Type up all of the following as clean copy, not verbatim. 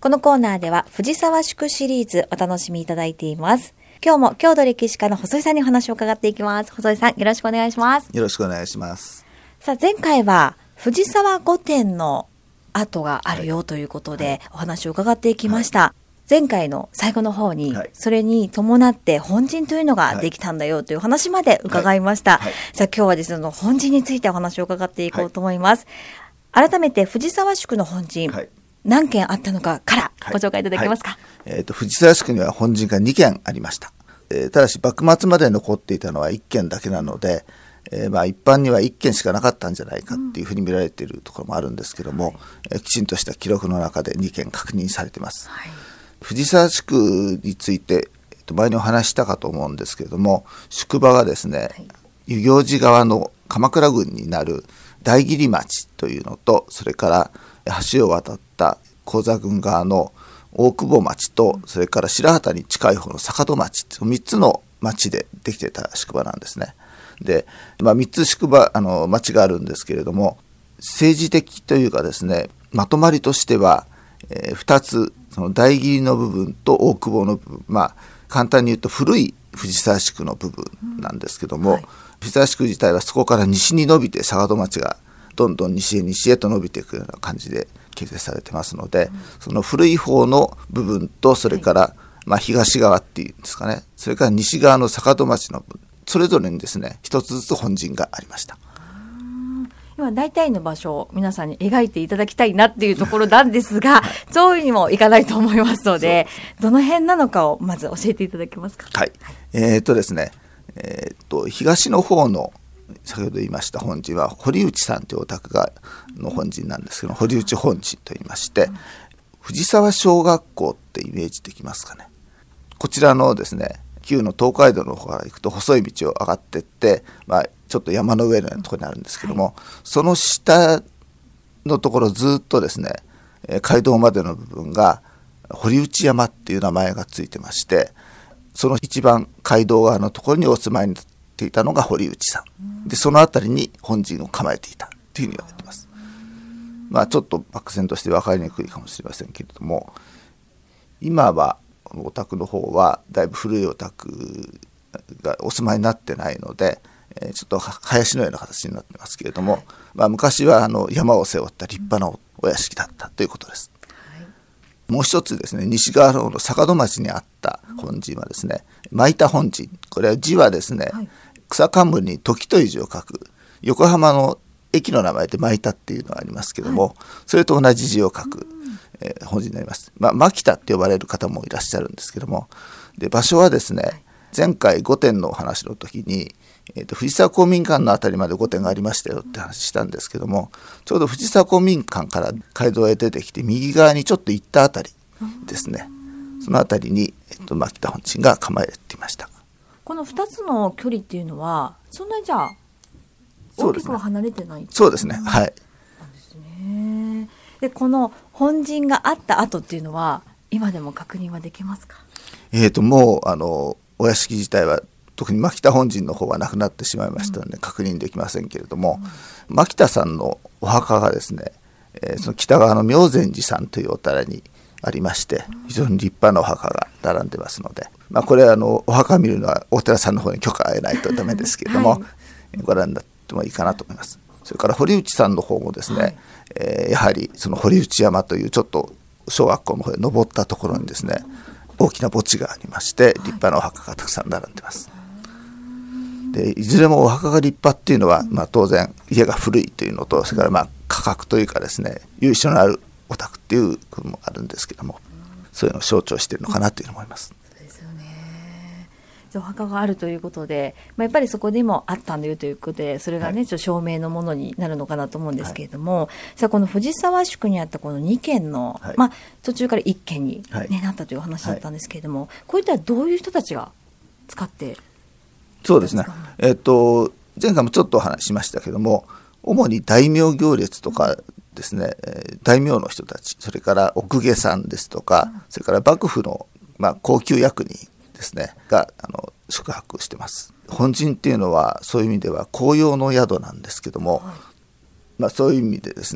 このコーナーでは藤沢宿シリーズお楽しみいただいています。今日も郷土歴史家の細井さんにお話を伺っていきます。細井さん、よろしくお願いします。 よろしくお願いします。 さあ、前回は藤沢御殿の跡があるよということでお話を伺っていきました。前回の最後の方に、それに伴って本陣というのができたんだよという話まで伺いました。さあ、今日はですね、本陣についてお話を伺っていこうと思います。改めて藤沢宿の本陣、何件あったのかからご紹介いただけますか。 藤沢宿には本陣が2件ありました。ただし幕末まで残っていたのは1件だけなので、一般には1件しかなかったんじゃないかっていうふうに見られているところもあるんですけども、きちんとした記録の中で2件確認されています。藤沢宿について、前にお話したかと思うんですけれども、宿場がですね、遊行寺側の鎌倉郡になる大桐町というのと、それから橋を渡った高座郡側の大久保町と、それから白畑に近い方の坂戸町、3つの町でできていた宿場なんですね。で、3つ町があるんですけれども、政治的というかですね、まとまりとしては、2つ、その大桐の部分と大久保の部分、簡単に言うと古い藤沢宿の部分なんですけども、藤沢宿自体はそこから西に伸びて、坂戸町がどんどん西へと伸びていくような感じで形成されてますので、その古い方の部分と、それから、東側っていうんですかね、それから西側の坂戸町の部分、それぞれにですね、一つずつ本陣がありました。 今大体の場所を皆さんに描いていただきたいなっていうところなんですが、そういうにもいかないと思いますので、どの辺なのかをまず教えていただけますか。 ですね、東の方の先ほど言いました本陣は堀内さんというお宅の本陣なんですけど、堀内本陣と言いまして、藤沢小学校ってイメージできますかね。こちらのですね、旧の東海道の方から行くと細い道を上がっていって、ちょっと山の上のようなところにあるんですけども、その下のところずっとですね、街道までの部分が堀内山っていう名前がついてまして、その一番街道側のところにお住まいになっていたのが堀内さんで、その辺りに本陣を構えていたというふうに言われています。ちょっと漠然として分かりにくいかもしれませんけれども、今はお宅の方はだいぶ古いお宅がお住まいになってないので、ちょっと林のような形になってますけれども、昔は山を背負った立派なお屋敷だったということです。もう一つですね、西側の坂戸町にあった本陣はですね、蒔田本陣、これは字はですね、草冠に時という字を書く、横浜の駅の名前で蒔田っていうのがありますけども、それと同じ字を書く、本陣になります。蒔田って呼ばれる方もいらっしゃるんですけども、で場所はですね、前回御殿のお話の時に、藤沢公民館のあたりまで御殿がありましたよって話したんですけども、ちょうど藤沢公民館から街道へ出てきて右側にちょっと行ったあたりですね、そのあたりに、蒔田本陣が構えていました。 この2つの距離っていうのはそんなにじゃあ大きくは離れてない。 そうですね、はい。 なんですね。でこの本陣があった後っていうのは今でも確認はできますか。 もうお屋敷自体は特に蒔田本陣の方はなくなってしまいましたので確認できませんけれども、蒔田さんのお墓がですね、その北側の妙禅寺さんというお寺にありまして、非常に立派なお墓が並んでますので、これはお墓見るのはお寺さんの方に許可が得ないとダメですけれども、ご覧になってもいいかなと思います。それから堀内さんの方もですね、やはりその堀内山というちょっと小学校の方へ登ったところにですね、大きな墓地がありまして、立派なお墓がたくさん並んでます。でいずれもお墓が立派っていうのは、当然家が古いというのと、それから価格というかですね、由緒のあるお宅っていうこともあるんですけども、そういうのを象徴しているのかなというふうに思います。 そうですよね。お墓があるということで、やっぱりそこでもあったんだよということで、それがね、ちょっと証明のものになるのかなと思うんですけれども、さあこの藤沢宿にあったこの2軒の、途中から1軒に、なったという話だったんですけれども、こういったどういう人たちが使ってそうですね、前回もちょっとお話ししましたけども、主に大名行列とかですね、大名の人たち、それから奥下さんですとか、それから幕府の、高級役人ですねが宿泊してます。本陣っていうのはそういう意味では紅葉の宿なんですけども、そういう意味でですね、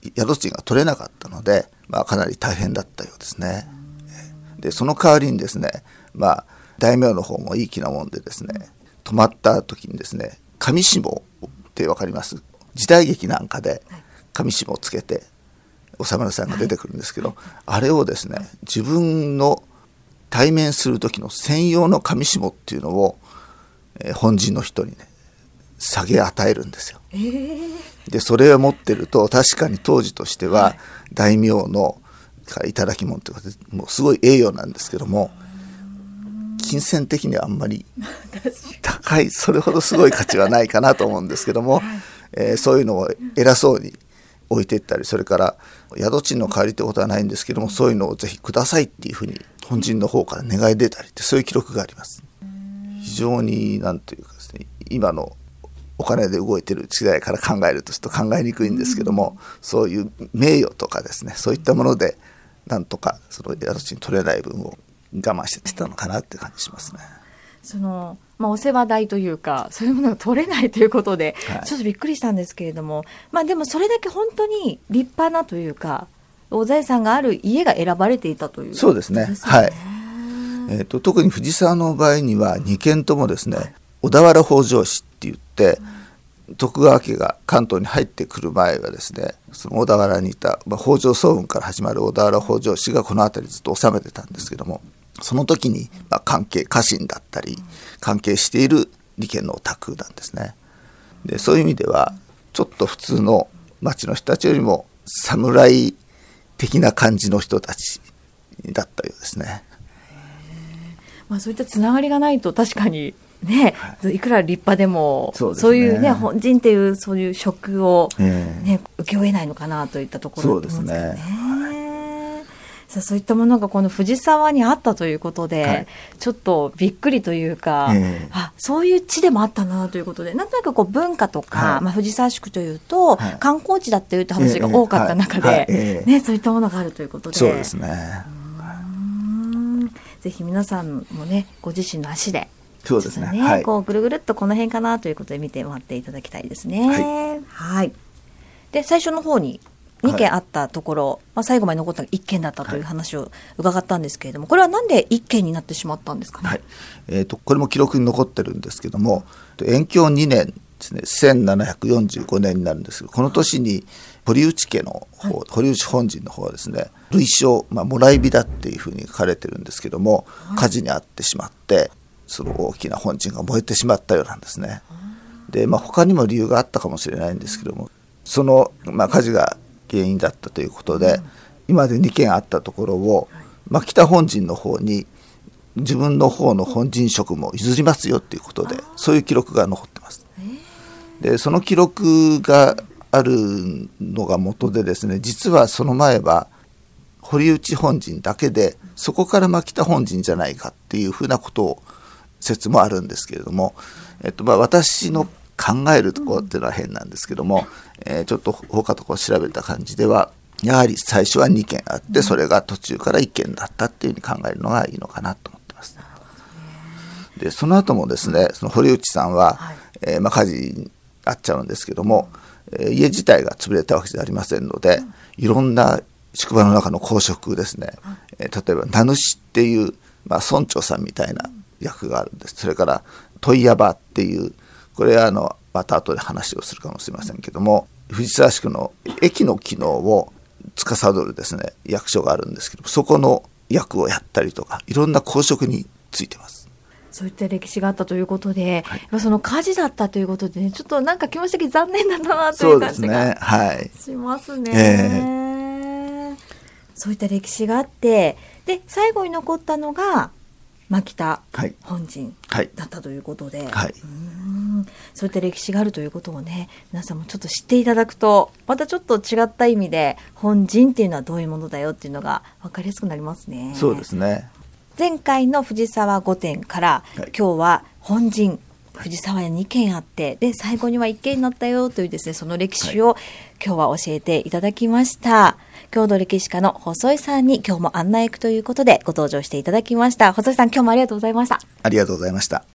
宿賃が取れなかったので、かなり大変だったようですね。でその代わりにですね、大名の方もいい気なもんでですね、泊まった時にですね、上下って分かります？時代劇なんかで上下をつけてお侍さんが出てくるんですけど、あれをですね、自分の対面する時の専用の上下っていうのを、本陣の人にね下げ与えるんですよ。でそれを持ってると確かに当時としては大名の頂き物というかもうすごい栄誉なんですけども、金銭的にはあんまり高いそれほどすごい価値はないかなと思うんですけども、そういうのを偉そうに置いていったり、それから宿賃の代わりってことはないんですけども、そういうのをぜひくださいっていうふうに本陣の方から願い出たりって、そういう記録があります。非常になんというかですね、今のお金で動いてる時代から考えるとちょっと考えにくいんですけども、そういう名誉とかですね、そういったものでなんとかその宿賃取れない分を我慢してたのかなって感じしますね。 お世話代というかそういうものが取れないということで、ちょっとびっくりしたんですけれども、でもそれだけ本当に立派なというか大財産がある家が選ばれていたという、 そうですね。はい。特に藤沢の場合には2軒ともですね、小田原北条氏って言って、徳川家が関東に入ってくる前はですね、その小田原にいた、北条早雲から始まる小田原北条氏がこの辺りずっと治めてたんですけども、その時に家臣だったり関係している利権のお宅なんですね。でそういう意味ではちょっと普通の町の人たちよりも侍的な感じの人たちだったようですね。 そういったつながりがないと確かにね、いくら立派でもそういうね、本陣っていうそういう職を、受け負えないのかなといったところだと思うんですけどね。そういったものがこの藤沢にあったということで、ちょっとびっくりというか、そういう地でもあったなということで、なんとなく文化とか、藤沢宿というと、観光地だっていう話が多かった中で、そういったものがあるということで、 そうですね。 ぜひ皆さんもね、ご自身の足でそうですね、 こうぐるぐるっとこの辺かなということで見て回っていただきたいですね。で最初の方に2件あったところ、最後まで残った1件だったという話を伺ったんですけれども、これはなんで1件になってしまったんですかね。 これも記録に残ってるんですけども、延享2年ですね、1745年になるんですけど、この年に堀内家の方、堀内本陣の方はですね、類焼、もらい火だっていうふうに書かれてるんですけども、火事に遭ってしまってその大きな本陣が燃えてしまったようなんですね。で、他にも理由があったかもしれないんですけども、その、火事が原因だったということで、今まで2件あったところを、北本陣の方に自分の方の本陣職も譲りますよっていうことで、そういう記録が残ってます。でその記録があるのが元でですね、実はその前は堀内本陣だけで、そこから北本陣じゃないかっていうふうなことを説もあるんですけれども、私の考えるところっていうのは変なんですけども、ちょっと他と調べた感じでは、やはり最初は2件あって、それが途中から1件だったっていうふうに考えるのがいいのかなと思ってます。でその後もですね、その堀内さんは、火事に遭っちゃうんですけども、家自体が潰れたわけじゃありませんので、いろんな宿場の中の公職ですね、例えば名主っていう、村長さんみたいな役があるんです。それから問屋場っていう、これはまた後で話をするかもしれませんけども、藤沢宿の駅の機能を司るですね、役所があるんですけど、そこの役をやったりとか、いろんな公職についてます。 そういった歴史があったということで、その火事だったということで、ちょっとなんか気持ち的に残念だなという感じがしますね。そういった歴史があって、で最後に残ったのが牧田本陣だったということで、そういった歴史があるということをね、皆さんもちょっと知っていただくと、またちょっと違った意味で本陣っていうのはどういうものだよっていうのが分かりやすくなりますね。 そうですね。 前回の藤沢御殿から、今日は本陣藤沢に2軒あって、で最後には1軒になったよというですね、その歴史を今日は教えていただきました。郷土歴史家の細井さんに今日も案内役ということでご登場していただきました。細井さん、今日もありがとうございました。 ありがとうございました。